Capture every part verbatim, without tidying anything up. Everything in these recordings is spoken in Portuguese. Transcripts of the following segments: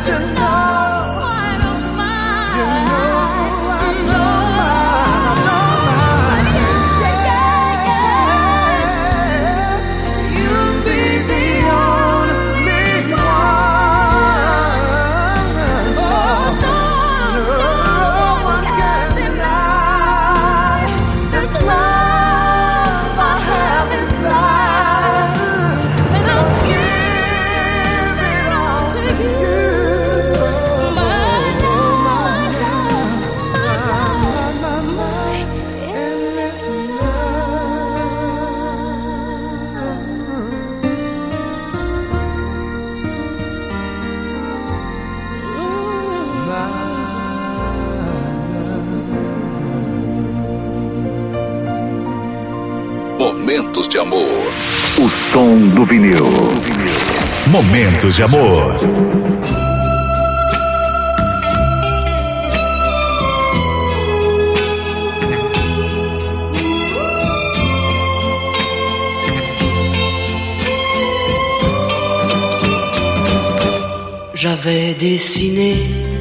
Momentos de amor. O som do vinil. Momentos de amor. J'avais dessiné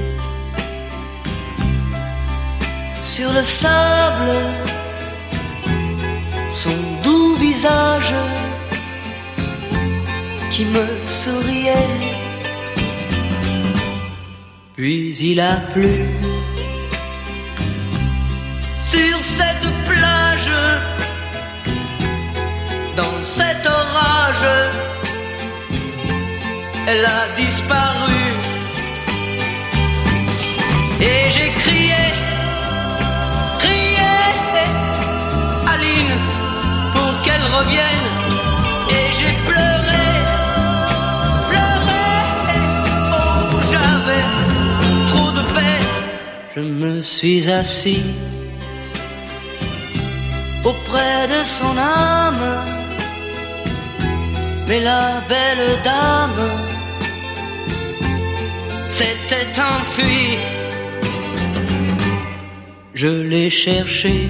sur le sable son doux visage qui me souriait. Puis il a plu sur cette plage, dans cet orage, elle a disparu. Et j'ai crié, crié, Aline, pour qu'elle revienne. Et j'ai pleuré, pleuré, oh j'avais trop de peine. Je me suis assis auprès de son âme, mais la belle dame s'était enfuie. Je l'ai cherchée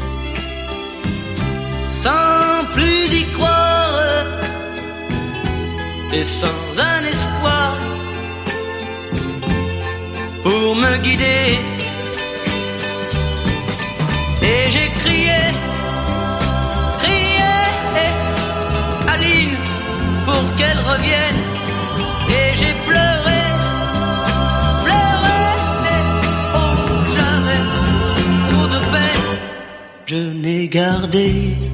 sans plus y croire et sans un espoir pour me guider. Et j'ai crié, crié, Aline, pour qu'elle revienne. Et j'ai pleuré, pleuré, oh j'avais trop de peine. Je n'ai gardé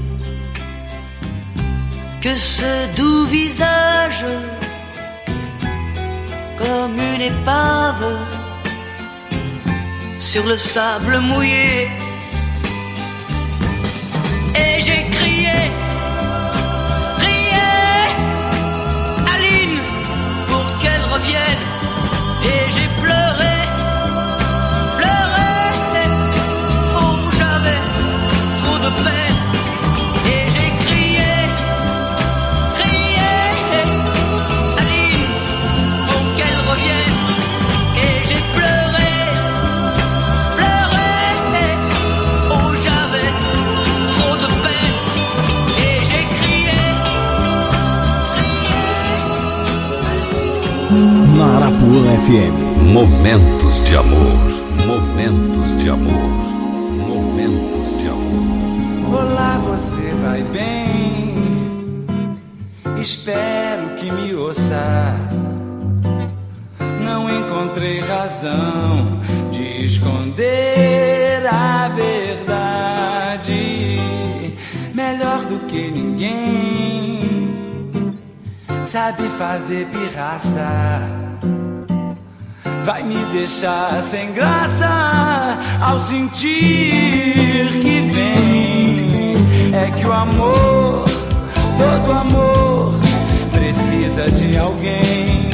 que ce doux visage comme une épave sur le sable mouillé. Et j'ai crié, crié, Aline, pour qu'elle revienne. Et j'ai pleuré, pleuré, oh j'avais trop de peine. Et j'ai crié, crié, Aline, pour qu'elle revienne. Et j'ai pleuré, pleuré, oh j'avais trop de peine. Et j'ai crié, crié. Na Arapuã F M. Momentos de amor. Momentos de amor. Momentos de amor. Olá, você vai bem? Espero que me ouça. Não encontrei razão de esconder a verdade. Melhor do que ninguém sabe fazer pirraça. Vai me deixar sem graça ao sentir que vem. É que o amor, todo amor, precisa de alguém.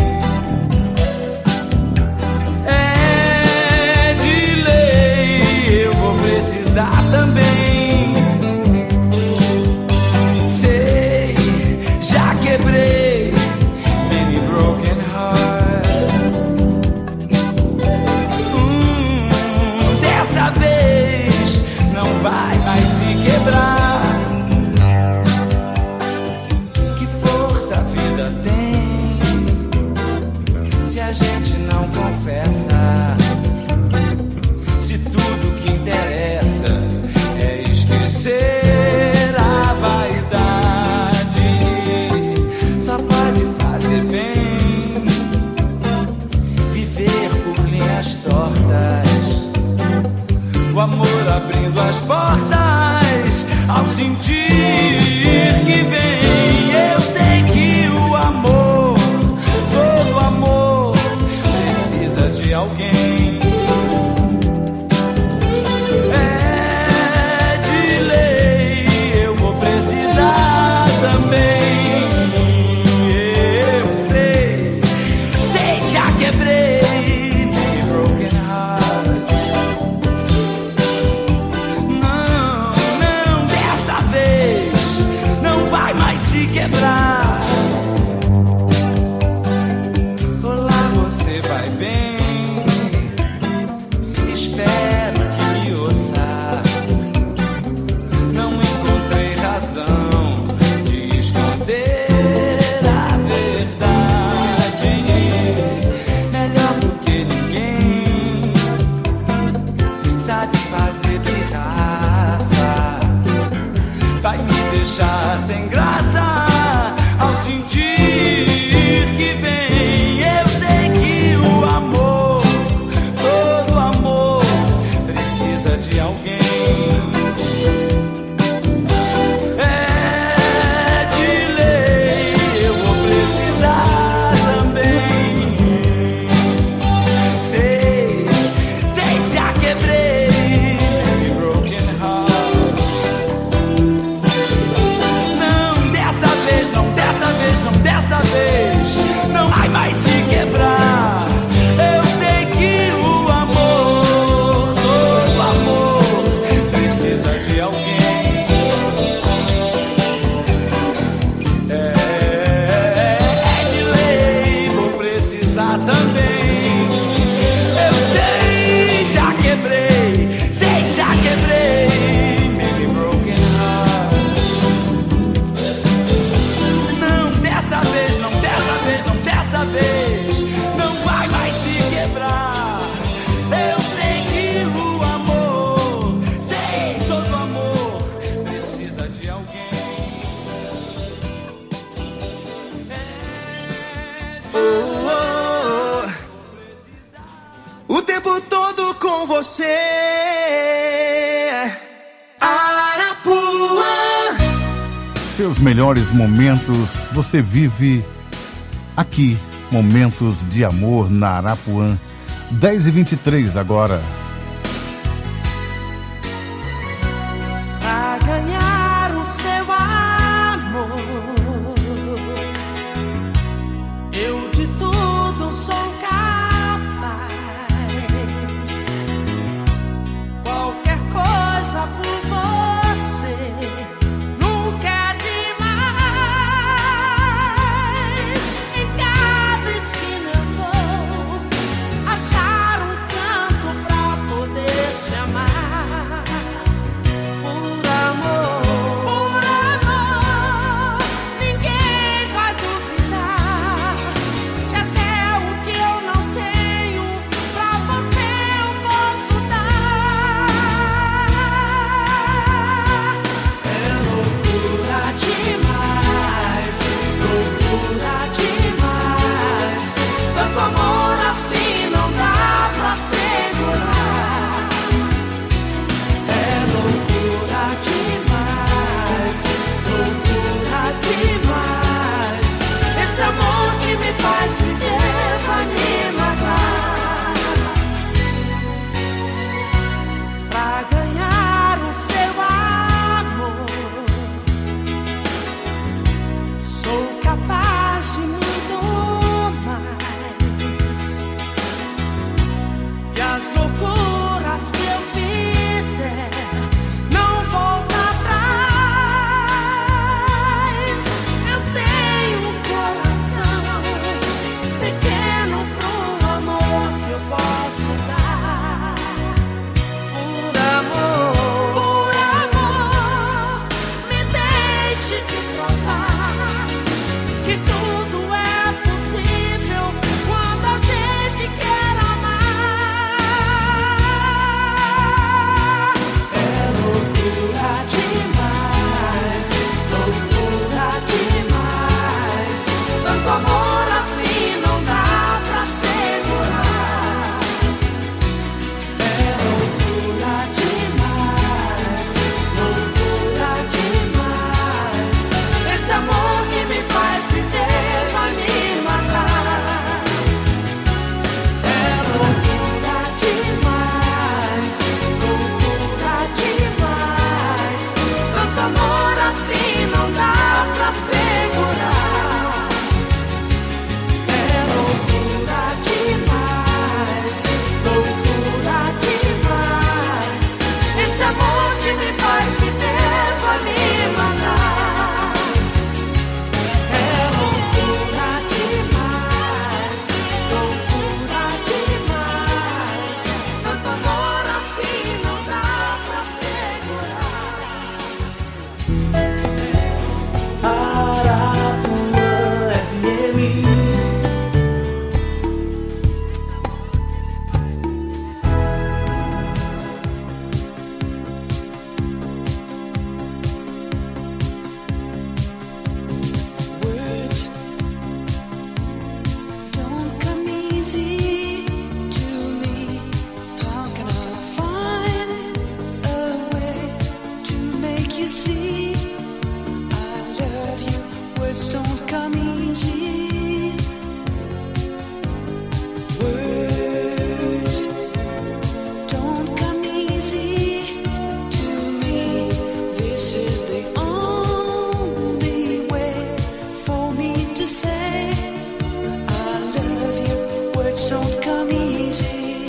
É de lei, eu vou precisar também. Sei, já quebrei many broken hearts. Hum, dessa vez não vai mais se quebrar. Que força a vida tem sentir que vem, eu sei que o amor, todo amor, precisa de alguém. É de lei, eu vou precisar também. Eu sei, sei, já quebrei many broken hearts. Não, não, dessa vez não vai mais se quebrar. Olá, você vai bem? Espero que me ouça. Não encontrei razão de esconder a verdade. Melhor do que ninguém sabe fazer pirraça. Vai me deixar sem graça ao sentir que vem. Eu sei que o amor, todo amor, precisa de alguém. É de lei, eu vou precisar também. Sei, sei, já quebrei many broken hearts. Não, dessa vez, não, dessa vez, não, dessa vez não vai mais se quebrar. Eu sei que o amor, todo amor, precisa de alguém. É, é de lei, vou precisar também. Eu sei, já quebrei, sei, já quebrei many broken hearts. Não, dessa vez, não, dessa vez, não, dessa vez não vai mais se quebrar. Eu sei que o amor, sei, todo amor, precisa de alguém. O tempo todo com você, Arapuã. Seus melhores momentos você vive aqui. Momentos de amor na Arapuã. dez e vinte e três agora. Pra ganhar o seu amor, eu de tudo sou capaz. Qualquer coisa por você nunca é demais. Em cada esquina eu vou achar um canto pra easy to me. How can I find a way to make you see I love you? Words don't come easy. Words don't come easy to me. This is the only way for me to say I love you. Words don't come easy.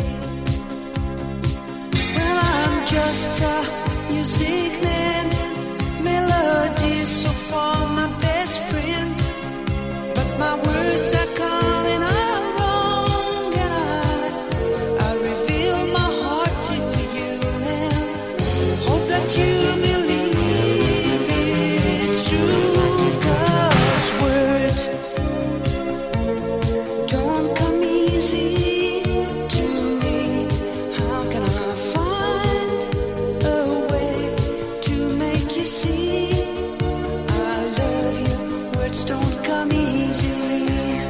Well, I'm just a music man, melodies so far my best friend, but my words are coming out wrong, and I, I reveal my heart to you and hope that you believe it's true. 'Cause words don't come easy to me. How can I find a way to make you see I love you? Words don't come easy.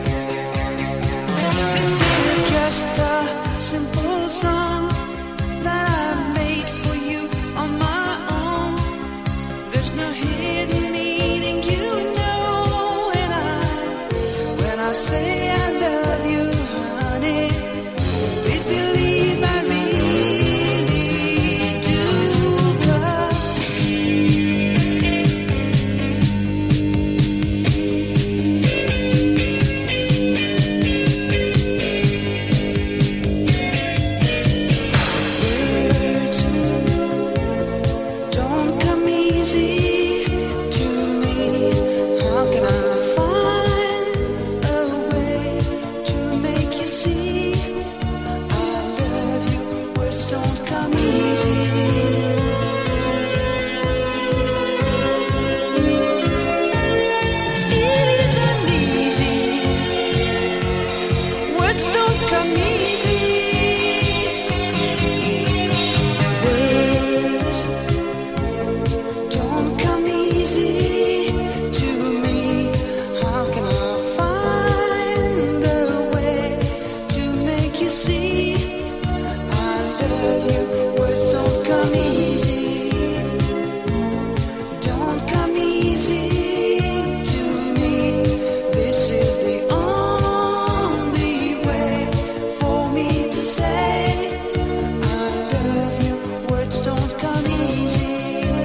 This is just a simple song that I made for you on my own. There's no hidden meaning, you know, and I, when I say I love you, honey, please believe I really do. 'Cause words don't come easy to me. How can I find a way to make you see I love you? Words don't come easy. It isn't easy. Words don't come easy. Words don't come easy to me. How can I find a way to make you see I love you? Words don't come easy. Don't come easy to me. This is the only way for me to say I love you. Words don't come easy.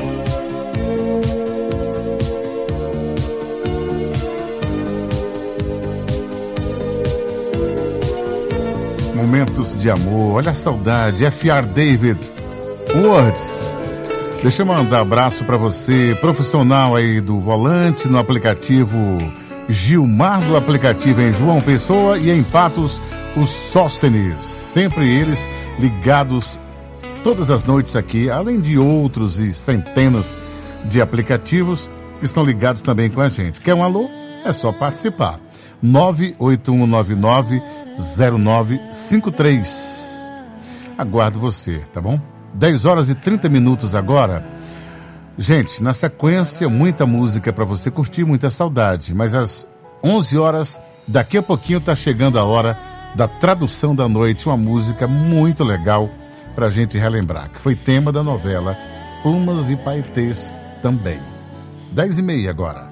Momentos de amor, olha a saudade, F R David, Words. Deixa eu mandar um abraço pra você, profissional aí do volante, no aplicativo Gilmar, do aplicativo em João Pessoa, e em Patos, os Sóstenes. Sempre eles ligados todas as noites aqui, além de outros e centenas de aplicativos que estão ligados também com a gente. Quer um alô? É só participar. nove oito um nove nove zero nove cinco três. Aguardo você, tá bom? dez horas e trinta minutos agora. Gente, na sequência, muita música para você curtir, muita saudade. Mas às onze horas, daqui a pouquinho tá chegando a hora da tradução da noite, uma música muito legal pra gente relembrar, que foi tema da novela Plumas e Paetês também. dez e meia agora.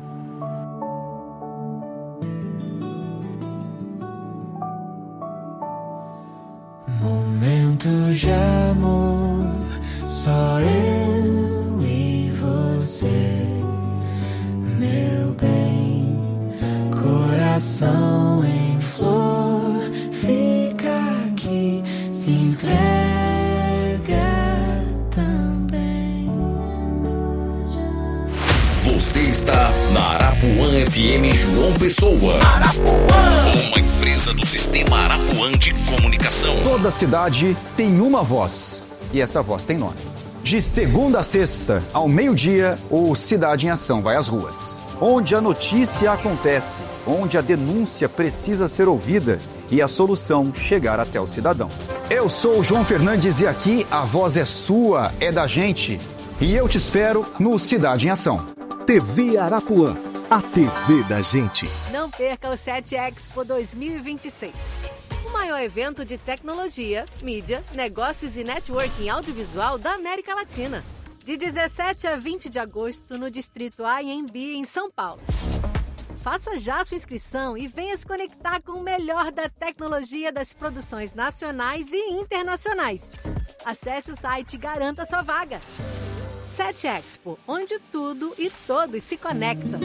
Momentos de amor, só eu e você, meu bem, coração em flor, fica aqui, se entrega também. Você está na Arapuã F M João Pessoa. Arapuã, uma empresa do Sistema Arapuã de Comunicação. Toda cidade tem uma voz, e essa voz tem nome. De segunda a sexta, ao meio-dia, o Cidade em Ação vai às ruas. Onde a notícia acontece, onde a denúncia precisa ser ouvida e a solução chegar até o cidadão. Eu sou o João Fernandes e aqui a voz é sua, é da gente. E eu te espero no Cidade em Ação. T V Arapuã, a T V da gente. Não perca o sete Expo dois mil e vinte e seis. o maior evento de tecnologia, mídia, negócios e networking audiovisual da América Latina. De dezessete a vinte de agosto, no Distrito A M B, em São Paulo. Faça já sua inscrição e venha se conectar com o melhor da tecnologia das produções nacionais e internacionais. Acesse o site e garanta sua vaga. Set Expo, onde tudo e todos se conectam.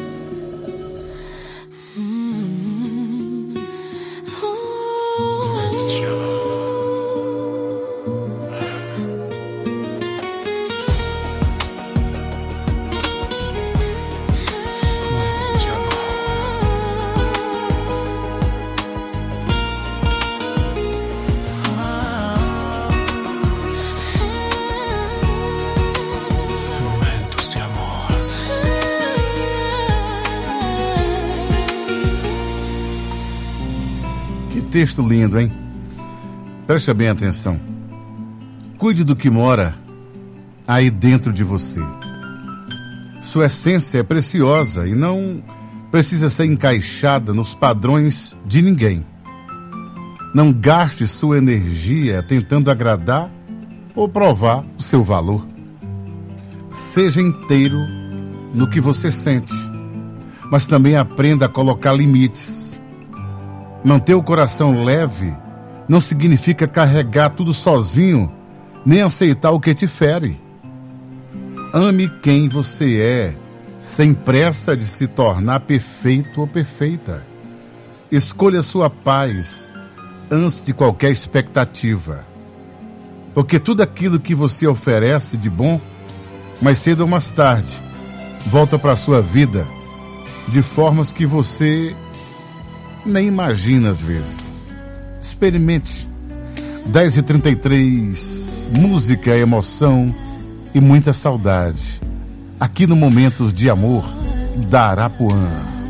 Texto lindo, hein? Preste bem atenção. Cuide do que mora aí dentro de você. Sua essência é preciosa e não precisa ser encaixada nos padrões de ninguém. Não gaste sua energia tentando agradar ou provar o seu valor. Seja inteiro no que você sente, mas também aprenda a colocar limites. Manter o coração leve não significa carregar tudo sozinho, nem aceitar o que te fere. Ame quem você é, sem pressa de se tornar perfeito ou perfeita. Escolha sua paz antes de qualquer expectativa. Porque tudo aquilo que você oferece de bom, mais cedo ou mais tarde, volta para a sua vida de formas que você nem imagina às vezes. Experimente. dez e trinta e três, música, emoção e muita saudade. Aqui no Momentos de Amor da Arapuã.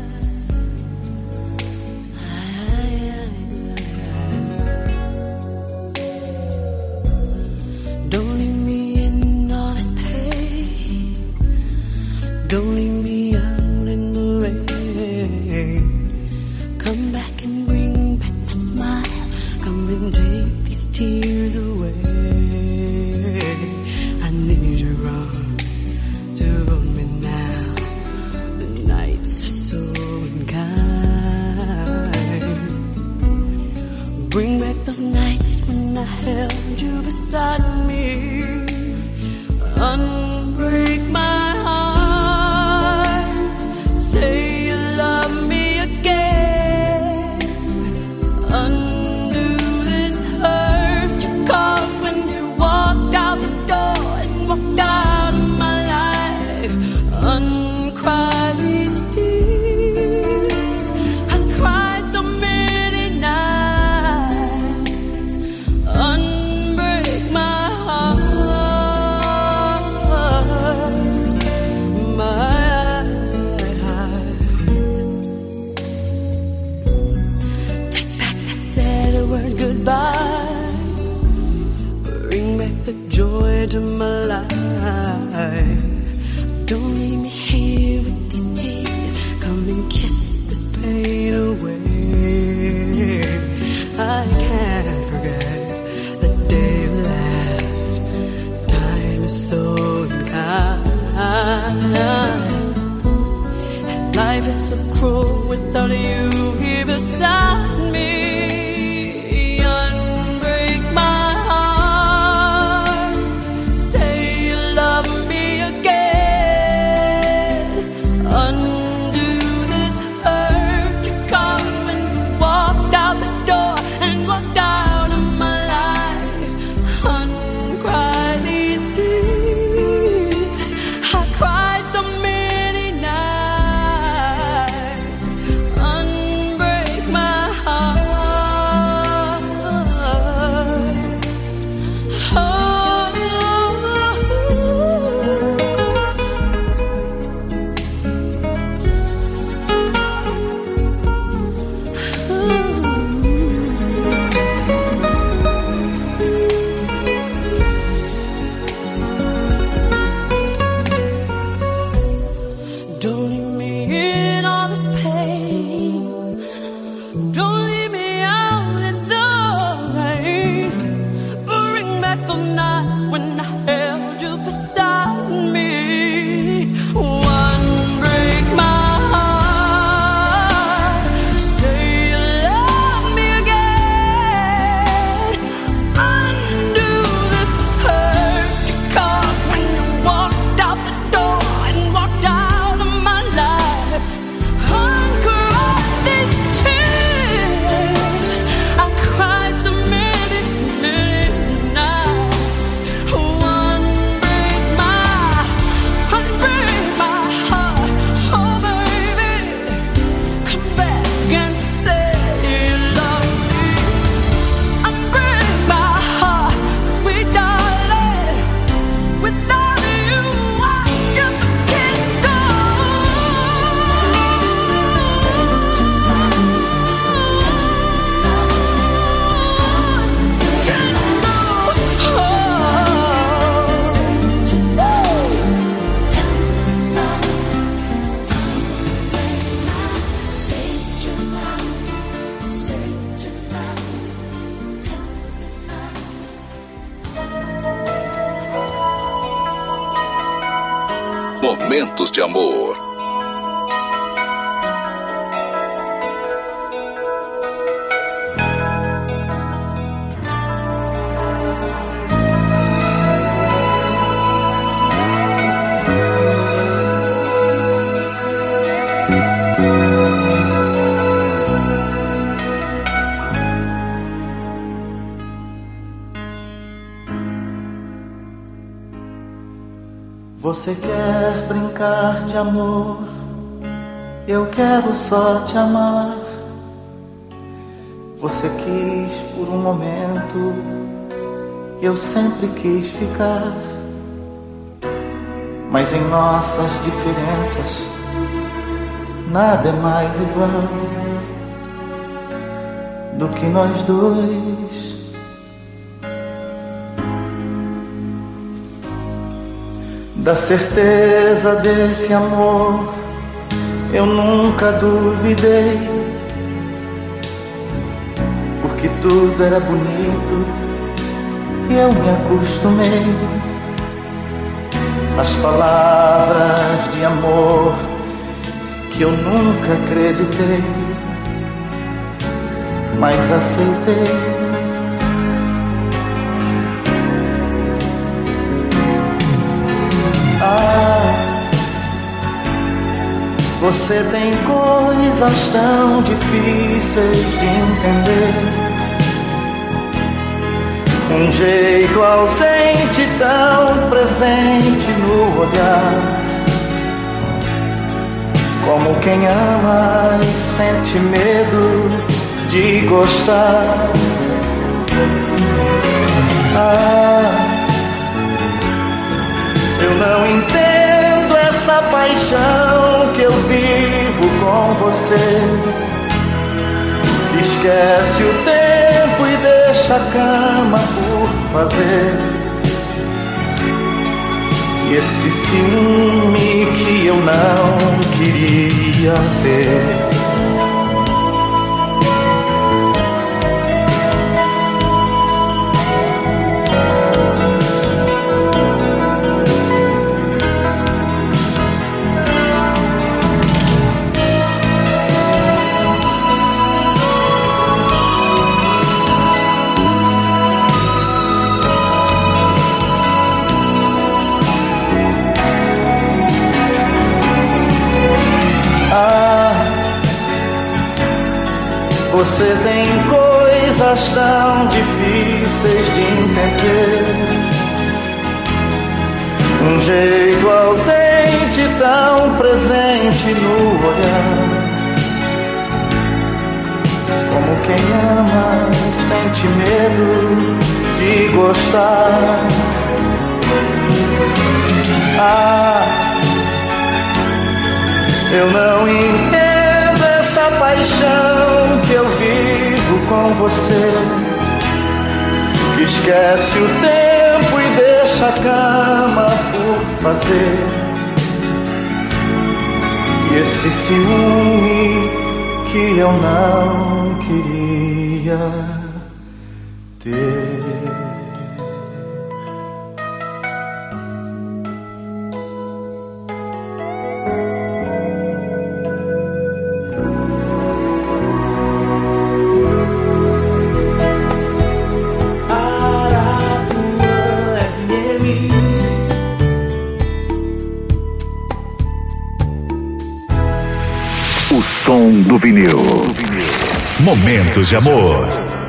Don't leave me in all this pain. Don't leave me out in the rain. Come back and bring back my smile. Come and take these tears away. I need your arms to hold me now. The nights are so unkind. Bring back those nights when I held you beside me. Unbreak my heart. Say you love me again. Undo this hurt you caused when you walked out the door and walked out of my life. Uncry these tears. I cried so many nights. Unbreak my heart. My heart. Take back that sad word goodbye. Bring back the joy to my life. Don't leave me here with these tears. Come and kiss this pain away. I can't forget the day you left. Time is so unkind. And life is so cruel without you here beside me. Unbreak my heart. Say you love me again. Undo this hurt you caused Momentos de Amor. Você quer brincar de amor, eu quero só te amar. Você quis por um momento, eu sempre quis ficar. Mas em nossas diferenças, nada é mais igual do que nós dois. Da certeza desse amor eu nunca duvidei, porque tudo era bonito e eu me acostumei. As palavras de amor que eu nunca acreditei, mas aceitei. Ah, você tem coisas tão difíceis de entender, um jeito ausente tão presente no olhar, como quem ama e sente medo de gostar. Ah, eu não entendo essa paixão que eu vivo com você, que esquece o tempo e deixa a cama por fazer. E esse ciúme que eu não queria ter. Você tem coisas tão difíceis de entender, um jeito ausente tão presente no olhar, como quem ama e sente medo de gostar. Ah, eu não entendo essa paixão que eu vivo com você, que esquece o tempo e deixa a cama por fazer. E esse ciúme que eu não queria ter. Som do vinil. Momentos de Amor.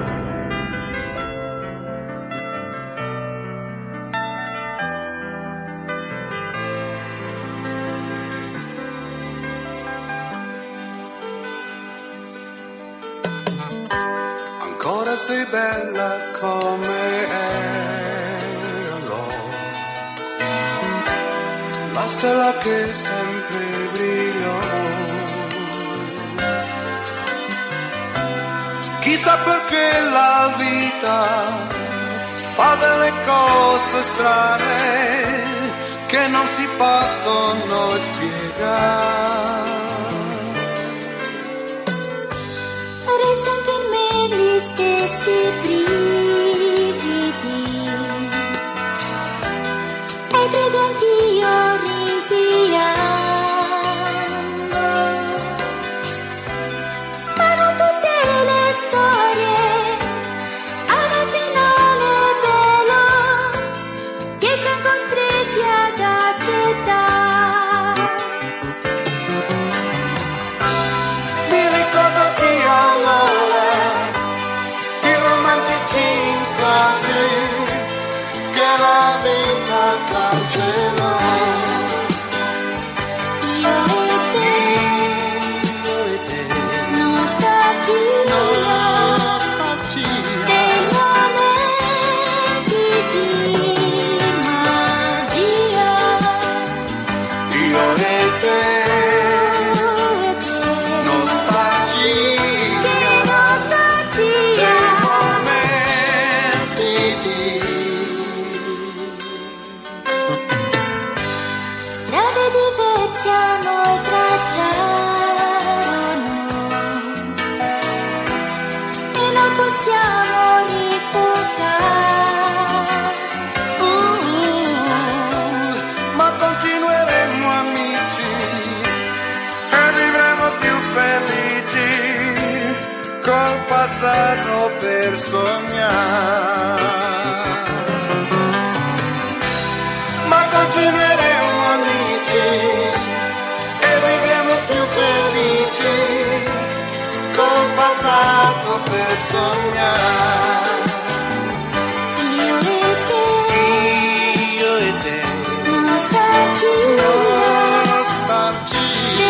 Ancora sei bella come ero, la stella che sempre brillò. Chissà perché la vita fa delle cose strane che non si possono spiegare. Risento in me gli stessi brividi e credo anch'io rimpiangere Per sognare, ma continueremo amici e vivremo più felici col passato per sognare. Io e te, io e te, nostalgia, nostalgia.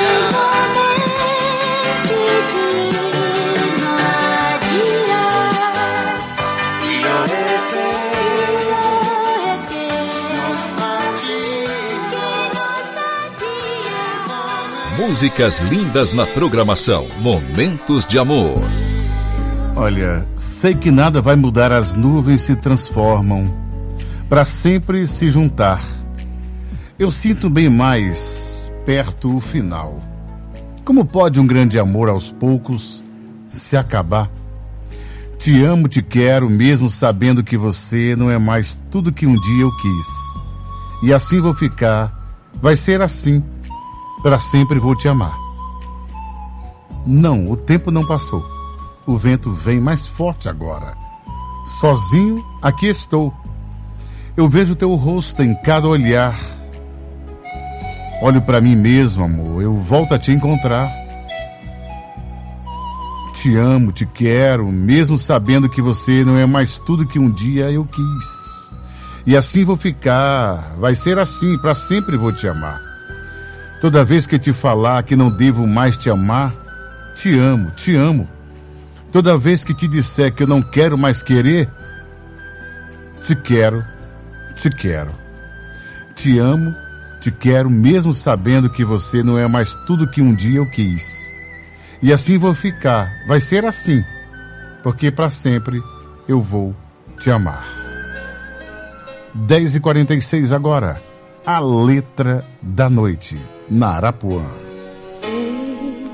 Músicas lindas na programação. Momentos de amor. Olha, sei que nada vai mudar, as nuvens se transformam para sempre se juntar. Eu sinto bem mais perto o final. Como pode um grande amor aos poucos se acabar? Te amo, te quero, mesmo sabendo que você não é mais tudo que um dia eu quis. E assim vou ficar, vai ser assim. Para sempre vou te amar. Não, o tempo não passou. O vento vem mais forte agora. Sozinho, aqui estou. Eu vejo teu rosto em cada olhar. Olho para mim mesmo, amor. Eu volto a te encontrar. Te amo, te quero, mesmo sabendo que você não é mais tudo que um dia eu quis. E assim vou ficar. Vai ser assim, para sempre vou te amar. Toda vez que te falar que não devo mais te amar, te amo, te amo. Toda vez que te disser que eu não quero mais querer, te quero, te quero. Te amo, te quero, mesmo sabendo que você não é mais tudo que um dia eu quis. E assim vou ficar, vai ser assim, porque para sempre eu vou te amar. dez e quarenta e seis agora, a letra da noite. Na Arapuã. Sei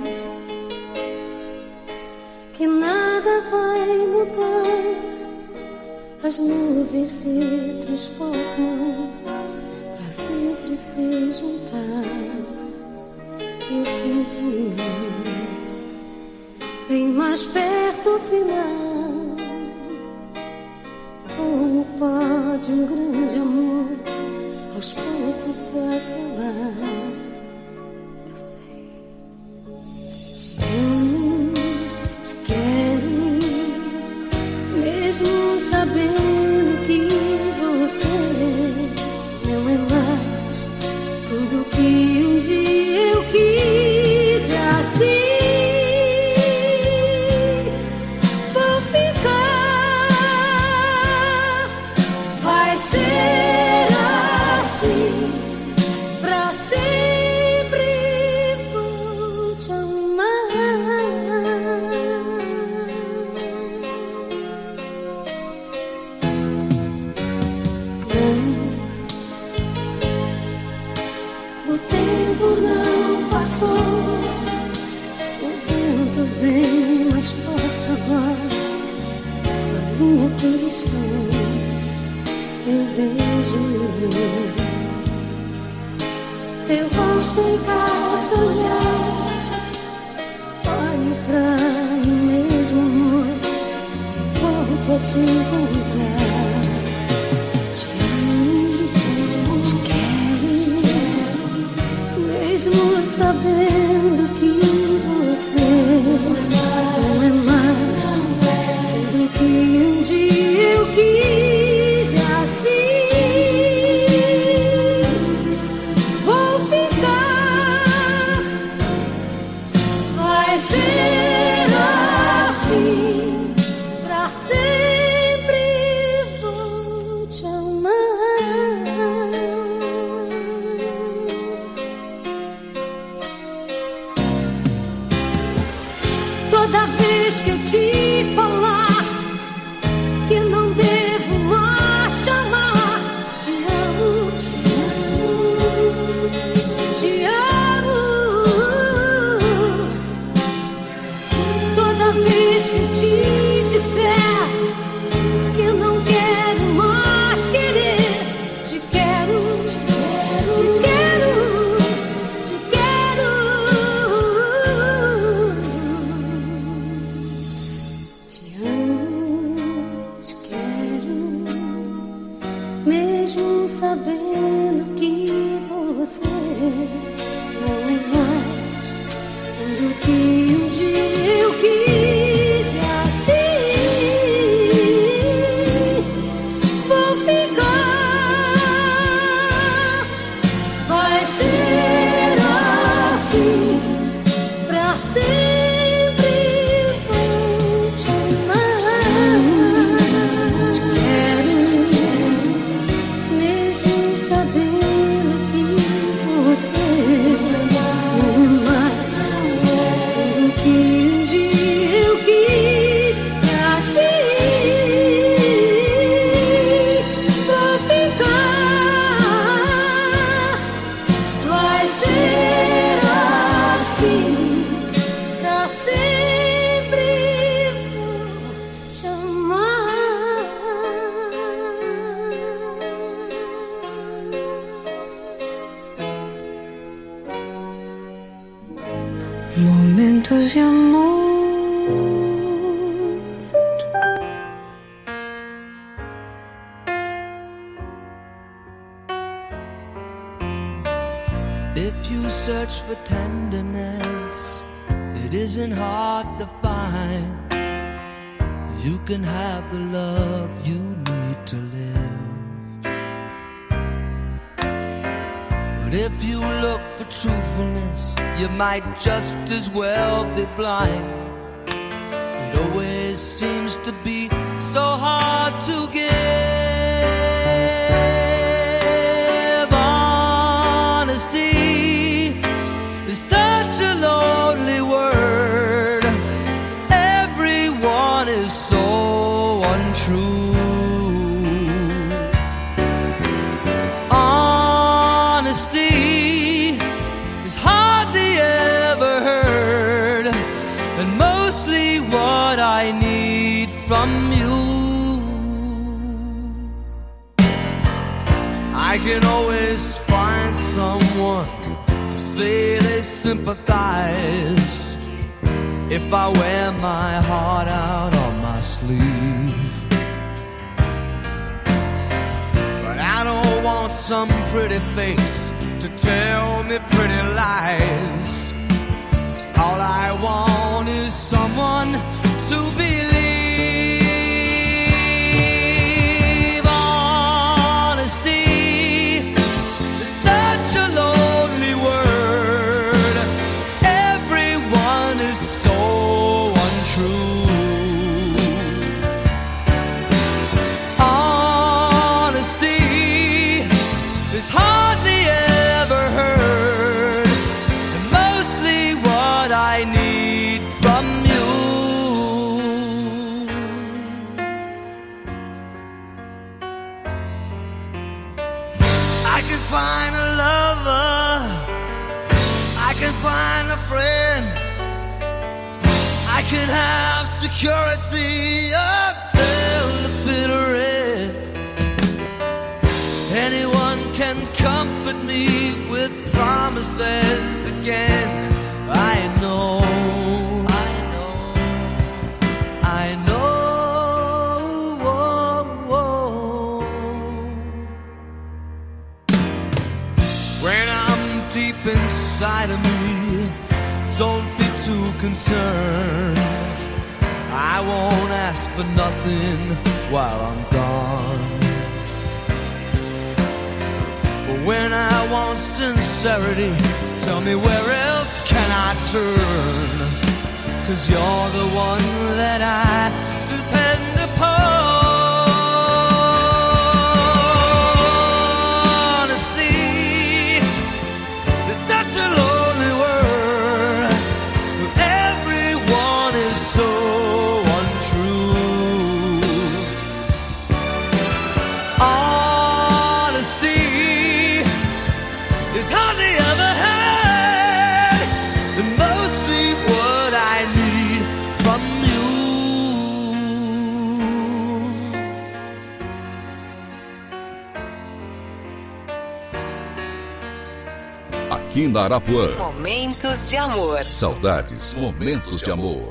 que nada vai mudar, as nuvens se transformam para sempre se juntar. Eu sinto bem mais perto o final. Como pode um grande amor aos poucos se acabar? Te quero, mesmo sabendo que você não é mais tudo que um dia eu quis. Assim vou ficar, vai ser assim, pra sempre vou te amar. O tempo não passou, o vento vem mais forte agora. Sozinha aqui estou, eu vejo teu rosto em cada olhar. Olho pra mim mesmo, amor, e volto a te encontrar. Mesmo sabendo que você não é mais tudo que um dia eu quis. Assim vez que eu te falar que não devo mais chamar, te amo, te amo. Toda vez que eu te disser que eu não quero mais querer, te quero, te quero, te quero. Te amo, te quero, mesmo sabendo que você não é mais tudo que um dia eu quis. E assim vou ficar. Vai ser assim pra sempre. Vou te amar, te quero, mesmo sabendo que você não é mais tudo que um dia eu quis. E assim vou ficar. Vai ser assim pra sempre. Vou te amar. Momentos de amor. If you search for tenderness, it isn't hard to find. You can have the love you need to live. But if you look for truthfulness, you might just as well be blind. It always seems to be so hard to give. Honesty is such a lonely word. Everyone is so untrue. Honesty is hardly ever heard, and mostly what I need from you. I can always find someone to say they sympathize if I wear my heart out on my sleeve. But I don't want some pretty face to tell me pretty lies. All I want is someone to believe. Honesty is such a lonely word. Everyone is so untrue. Honesty is hardly ever heard, and mostly what I need from you. I can find a lover, I can find a friend, I can have security until the bitter end. Anyone can comfort me with promises again. I know, I know, I know. Whoa, whoa. When I'm deep inside of me, don't be too concerned. I won't ask for nothing while I'm gone. But when I want sincerity, tell me where else can I turn? 'Cause you're the one that I depend upon. Honesty is such a lonely word, where everyone is so aqui na Arapuã. Momentos de amor. Saudades, momentos de amor.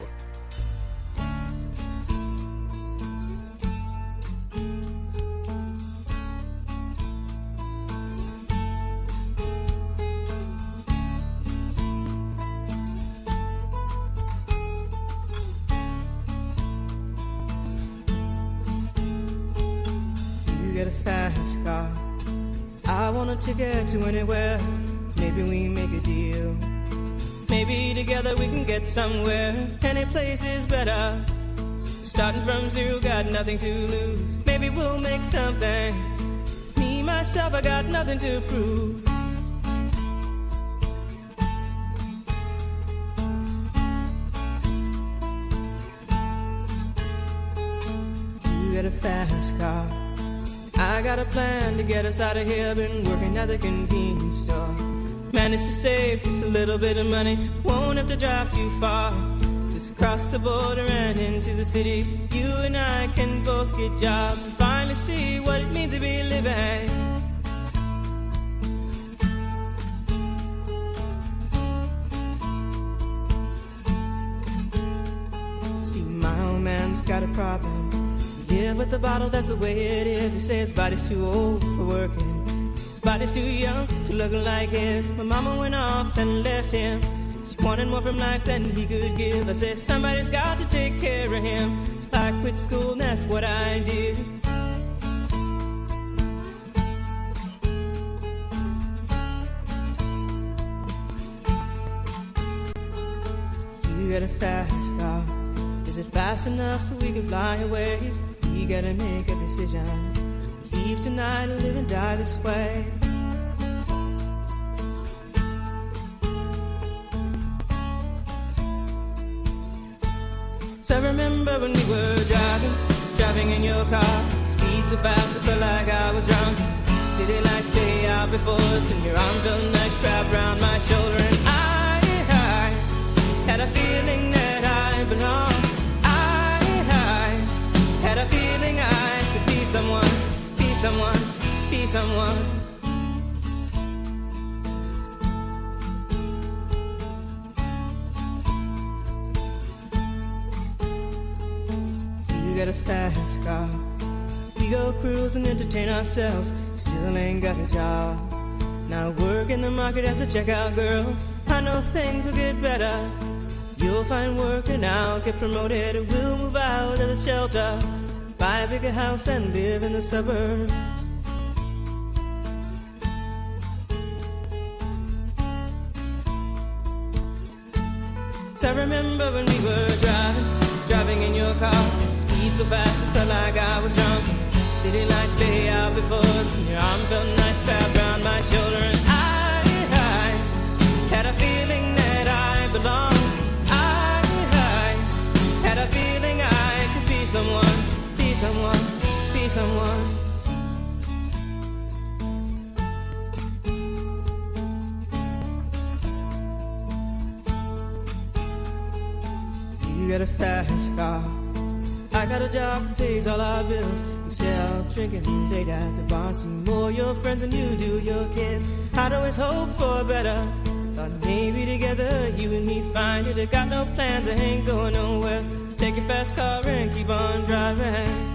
Get a fast car. I want a ticket to anywhere. Maybe we make a deal. Maybe together we can get somewhere. Any place is better. Starting from zero, got nothing to lose. Maybe we'll make something. Me, myself, I got nothing to prove. You get a fast car. I got a plan to get us out of here. Been working at the convenience store. Managed to save just a little bit of money. Won't have to drive too far. Just cross the border and into the city. You and I can both get jobs and finally see what it means to be living. See, my old man's got a problem. Yeah, but the bottle, that's the way it is. He says his body's too old for working. His body's too young to look like his. My mama went off and left him. She wanted more from life than he could give. I said, somebody's got to take care of him. So I quit school and that's what I did. You got a fast car. Is it fast enough so we can fly away? We gotta make a decision. Leave tonight or live and die this way. So I remember when we were driving, driving in your car. Speed so fast I felt like I was drunk. City lights day out before us, and your arm felt nice wrapped around my shoulder. And I, I had a feeling that I belonged. Had a feeling I could be someone, be someone, be someone. You got a fast car. We go cruise and entertain ourselves. Still ain't got a job. Now work in the market as a checkout girl. I know things will get better. You'll find work and I'll get promoted. We'll move out of the shelter, buy a bigger house and live in the suburbs. So I remember when we were driving, driving in your car. Speed so fast it felt like I was drunk. City lights lay out before us, and your arm felt nice wrapped around my shoulder. And I, I had a feeling that I belonged. Had a feeling I could be someone, be someone, be someone. You got a fast car. I got a job that pays all our bills. Instead of drinking late at the bar, see more your friends than you do your kids. I'd always hope for better. Thought maybe together you and me find it. I got no plans, I ain't going nowhere. Take your fast car and keep on driving.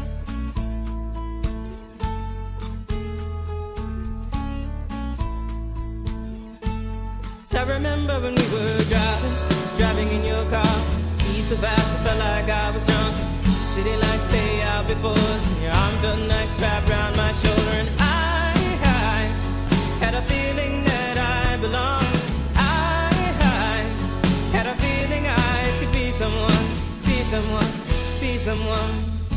So I remember when we were driving, driving in your car. Speed so fast I felt like I was drunk. City lights lay out before us, and your arm felt nice wrapped around my shoulder. And I, I had a feeling that I belonged. Had a feeling I could be someone, be someone, be someone.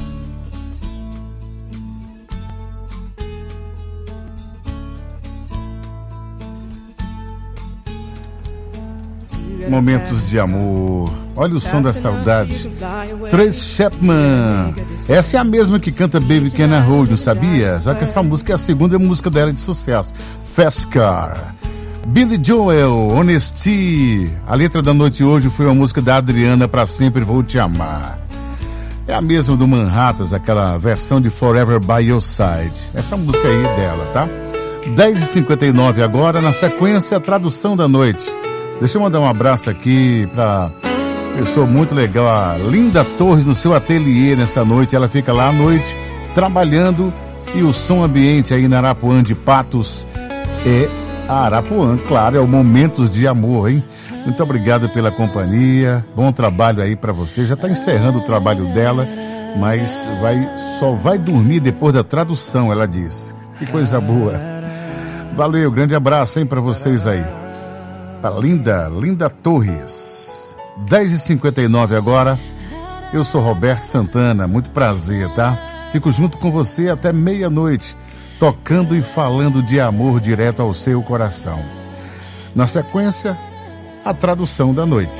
Momentos de amor. Olha o som da saudade. Tracy Chapman. Essa é a mesma que canta Baby Can I Hold You, sabia? Só que essa música é a segunda música dela de sucesso. Fast Car. Billy Joel, Honesty. A letra da noite hoje foi uma música da Adriana, Pra Sempre Vou Te Amar. É a mesma do Manhattan, aquela versão de Forever By Your Side. Essa música aí dela, tá? dez e cinquenta e nove agora, na sequência, a tradução da noite. Deixa eu mandar um abraço aqui para pessoa muito legal, a Linda Torres, no seu ateliê nessa noite. Ela fica lá à noite trabalhando e o som ambiente aí na Arapuã de Patos é a Arapuã, claro, é o Momentos de Amor, hein? Muito obrigado pela companhia, bom trabalho aí para você. Já está encerrando o trabalho dela, mas vai, só vai dormir depois da tradução, ela disse. Que coisa boa. Valeu, grande abraço, hein, para vocês aí. A Linda, Linda Torres. dez e cinquenta e nove agora. Eu sou Roberto Santana, muito prazer, tá? Fico junto com você até meia-noite, tocando e falando de amor direto ao seu coração. Na sequência, a tradução da noite.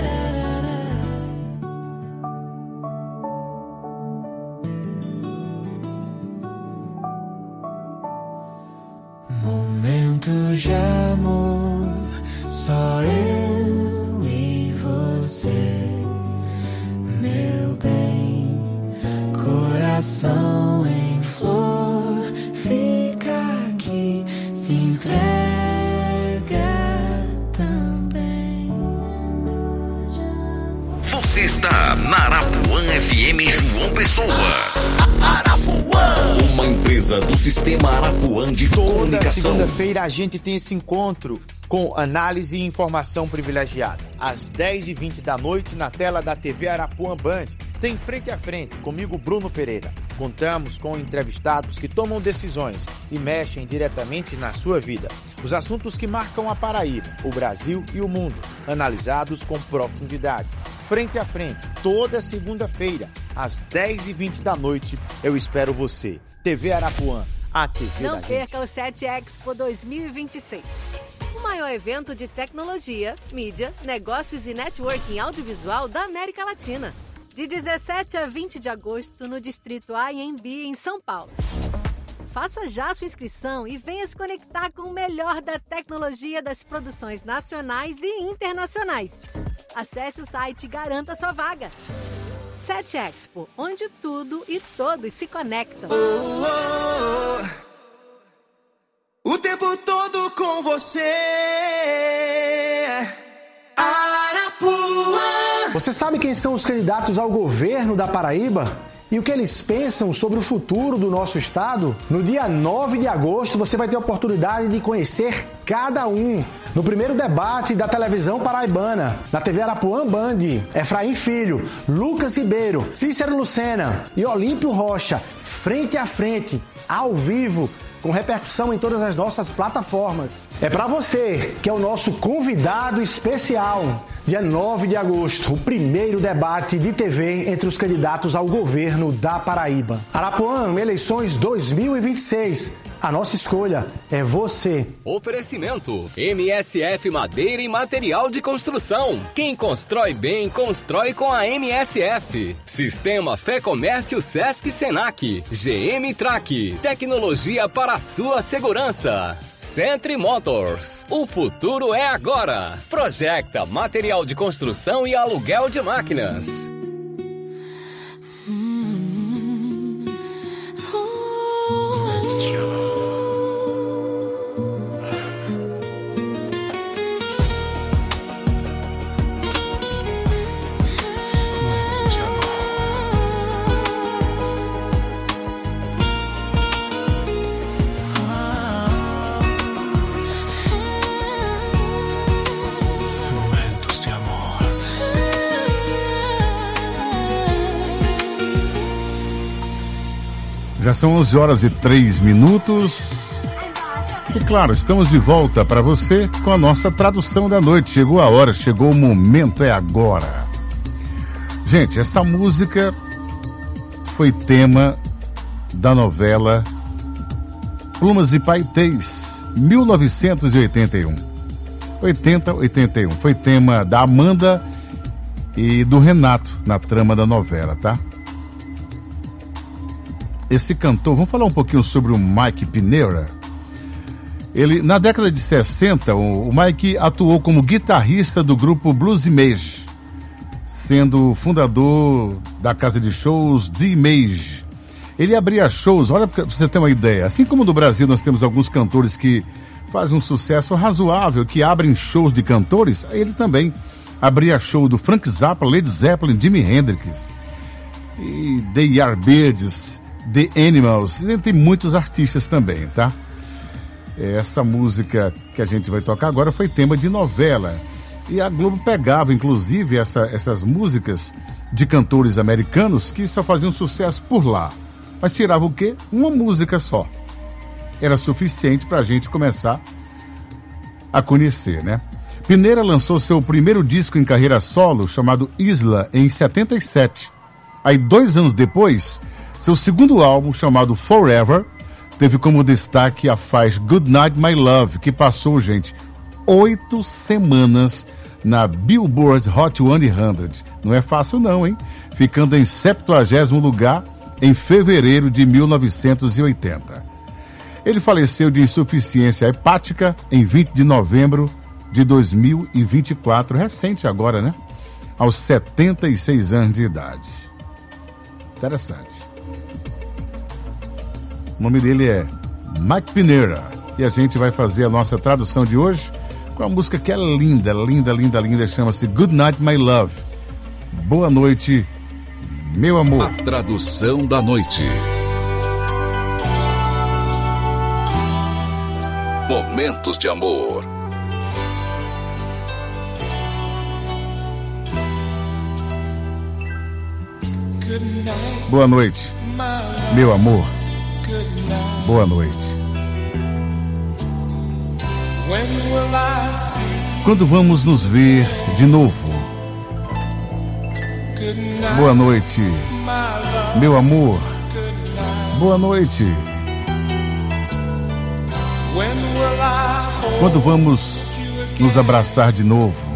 Momentos de amor, só eu e você, meu bem, coração em flor, fica aqui, se entrega também. Você está na Arapuã F M João Pessoa. Arapuã, uma empresa do Sistema Arapuã de Comunicação. Toda segunda-feira a gente tem esse encontro com análise e informação privilegiada. Às dez e vinte da noite, na tela da T V Arapuã Band, tem Frente a Frente, comigo, Bruno Pereira. Contamos com entrevistados que tomam decisões e mexem diretamente na sua vida. Os assuntos que marcam a Paraíba, o Brasil e o mundo, analisados com profundidade. Frente a Frente, toda segunda-feira, às dez e vinte da noite, eu espero você. T V Arapuã, a T V Não da gente. perca o sete Expo dois mil e vinte e seis. O maior evento de tecnologia, mídia, negócios e networking audiovisual da América Latina. De dezessete a vinte de agosto, no Distrito A e em B, em São Paulo. Faça já sua inscrição e venha se conectar com o melhor da tecnologia das produções nacionais e internacionais. Acesse o site e garanta sua vaga. sete Expo, onde tudo e todos se conectam. Oh, oh, oh. O tempo todo com você. Arapuã. Você sabe quem são os candidatos ao governo da Paraíba? E o que eles pensam sobre o futuro do nosso estado? No dia nove de agosto, você vai ter a oportunidade de conhecer cada um. No primeiro debate da televisão paraibana, na T V Arapuã Band, Efraim Filho, Lucas Ribeiro, Cícero Lucena e Olímpio Rocha, frente a frente, ao vivo, com repercussão em todas as nossas plataformas. É para você, que é o nosso convidado especial. Dia nove de agosto, o primeiro debate de T V entre os candidatos ao governo da Paraíba. Arapuã, eleições dois mil e vinte e seis. A nossa escolha é você. Oferecimento: M S F Madeira e Material de Construção. Quem constrói bem, constrói com a M S F. Sistema Fé Comércio Sesc Senac. G M Track. Tecnologia para a sua segurança. Centre Motors. O futuro é agora. Projecta material de construção e aluguel de máquinas. Já são onze horas e três minutos. E claro, estamos de volta para você com a nossa tradução da noite. Chegou a hora, chegou o momento, é agora. Gente, essa música foi tema da novela Plumas e Paetês, mil novecentos e oitenta e um. oitenta, oitenta e um. Foi tema da Amanda e do Renato na trama da novela, tá? Esse cantor, vamos falar um pouquinho sobre o Mike Pineira. Ele, na década de sessenta, o, o Mike atuou como guitarrista do grupo Blues Image, sendo fundador da casa de shows The Image. Ele abria shows, olha pra você ter uma ideia, assim como no Brasil nós temos alguns cantores que fazem um sucesso razoável, que abrem shows de cantores, ele também abria show do Frank Zappa, Led Zeppelin, Jimi Hendrix, e The Yardbirds, The Animals, e tem muitos artistas também, tá? Essa música que a gente vai tocar agora foi tema de novela, e a Globo pegava, inclusive, essa, essas músicas de cantores americanos que só faziam sucesso por lá, mas tirava o quê? Uma música só. Era suficiente para a gente começar a conhecer, né? Pineira lançou seu primeiro disco em carreira solo, chamado Isla, em setenta e sete. Aí, dois anos depois, seu segundo álbum, chamado Forever, teve como destaque a faixa Good Night My Love, que passou, gente, oito semanas na Billboard Hot cem. Não é fácil não, hein? Ficando em septuagésimo lugar em fevereiro de mil novecentos e oitenta. Ele faleceu de insuficiência hepática em vinte de novembro de dois mil e vinte e quatro, recente agora, né? Aos setenta e seis anos de idade. Interessante. O nome dele é Mike Pineira e a gente vai fazer a nossa tradução de hoje com a música que é linda, linda, linda, linda, chama-se Good Night My Love. Boa noite, meu amor. A tradução da noite. Momentos de amor. Boa noite, meu amor. Boa noite. Quando vamos nos ver de novo? Boa noite, meu amor. Boa noite. Quando vamos nos abraçar de novo?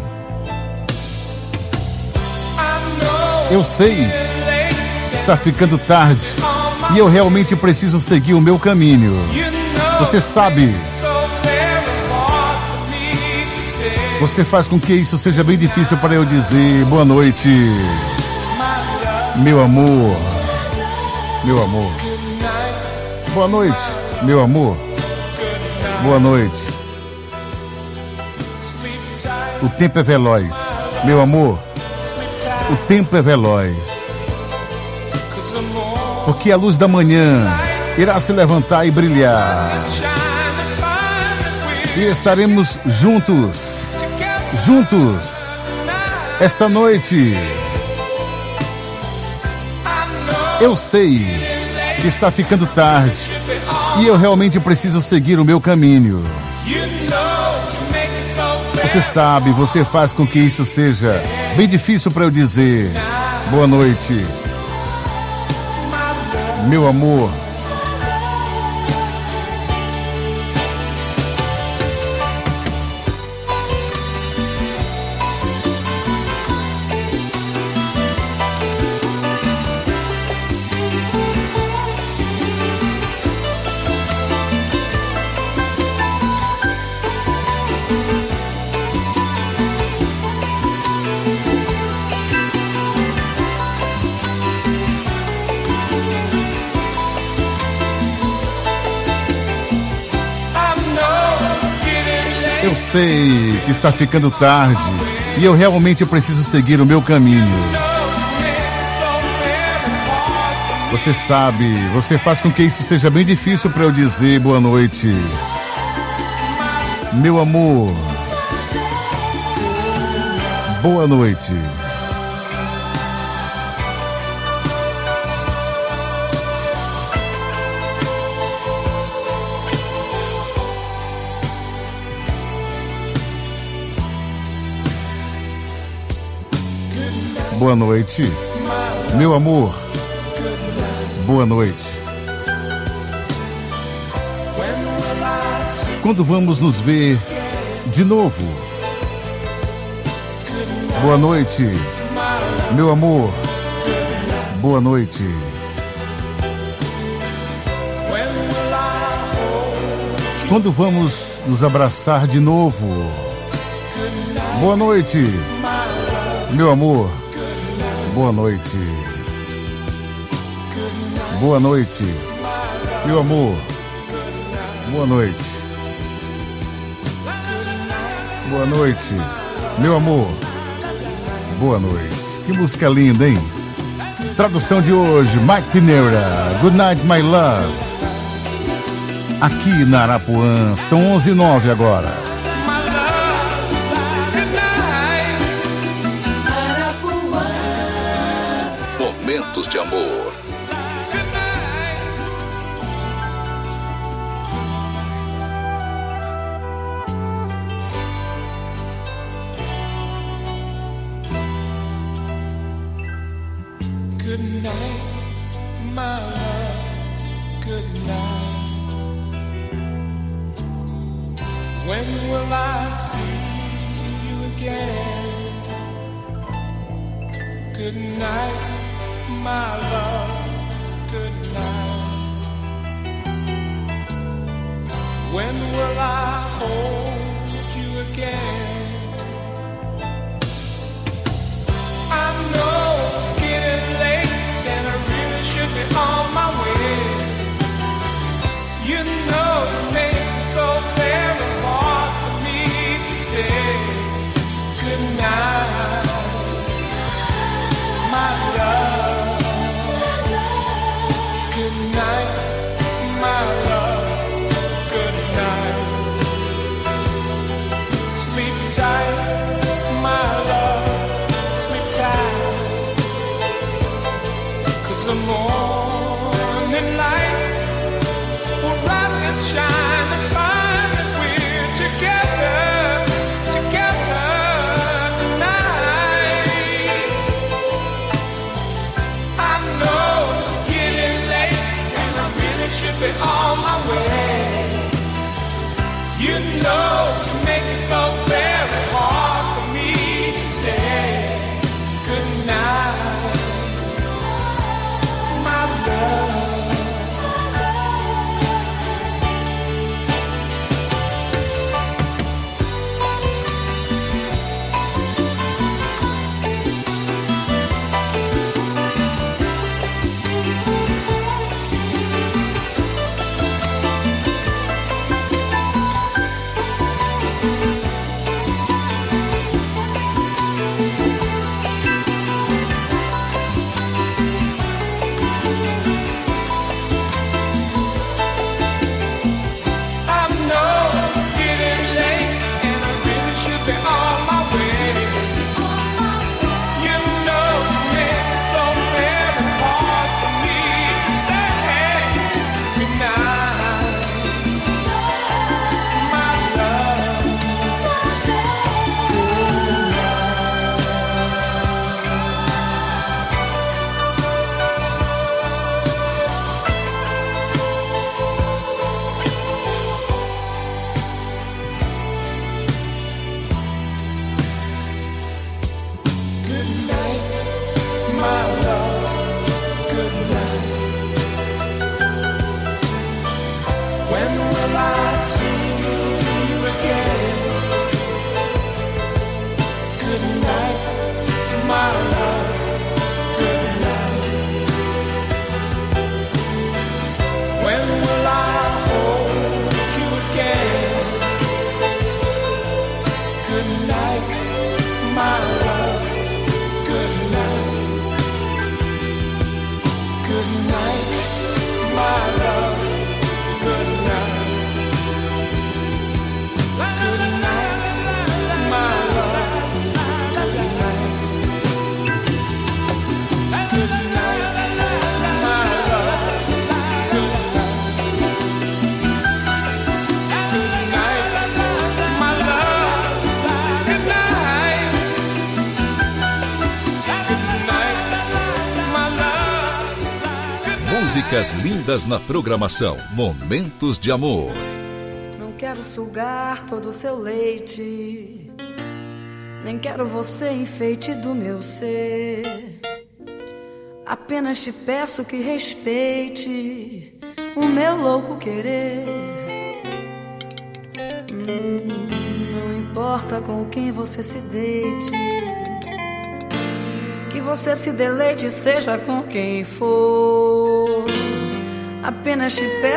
Eu sei, está ficando tarde e eu realmente preciso seguir o meu caminho. Você sabe, você faz com que isso seja bem difícil para eu dizer boa noite, meu amor. Meu amor. Boa noite, meu amor. Boa noite. O tempo é veloz, meu amor. O tempo é veloz. Porque a luz da manhã irá se levantar e brilhar. E estaremos juntos, juntos, esta noite. Eu sei que está ficando tarde e eu realmente preciso seguir o meu caminho. Você sabe, você faz com que isso seja bem difícil para eu dizer boa noite, meu amor. Eu sei que está ficando tarde e eu realmente preciso seguir o meu caminho. Você sabe, você faz com que isso seja bem difícil para eu dizer boa noite, meu amor. Boa noite. Boa noite, meu amor. Boa noite. Quando vamos nos ver de novo? Boa noite, meu amor. Boa noite. Quando vamos nos abraçar de novo? Boa noite, meu amor. Boa noite. Boa noite, meu amor. Boa noite. Boa noite, meu amor. Boa noite. Que música linda, hein? Tradução de hoje, Mike Pineira, Good Night, My Love. Aqui na Arapuã, são onze e nove agora. Momentos de amor. Good night, my love, good night. When will I see you again? Good night, my love, good night. When will I hold you again? I know it's getting late and I really should be on my way. You know you make it so very hard for me to say good night, my love. Good night, my love. Good night. Sleep tight, my love. Sleep tight. 'Cause the morning light will rise and shine and find that we're together, together tonight. I know it's getting late and I really should be on my way. You know you make it so very hard for me to say good night, my love. I know it's getting late and I really should be on my way. You know you make it so very hard for me to stay. Good night, my love. Good night, my love. Good night. When will I see you again? Good night, my love. Good night. When will I hold you again? Good night, my love. Good night. Good night, my love. Good night. Good night, my love. Good night. Good night, my love. Good night. Good night, my love. Good night. Good night, my love. Músicas lindas na programação. Momentos de amor. Não quero sugar todo o seu leite, nem quero você enfeite do meu ser. Apenas te peço que respeite o meu louco querer. Hum, não importa com quem você se deite, que você se deleite seja com quem for. Apenas te peço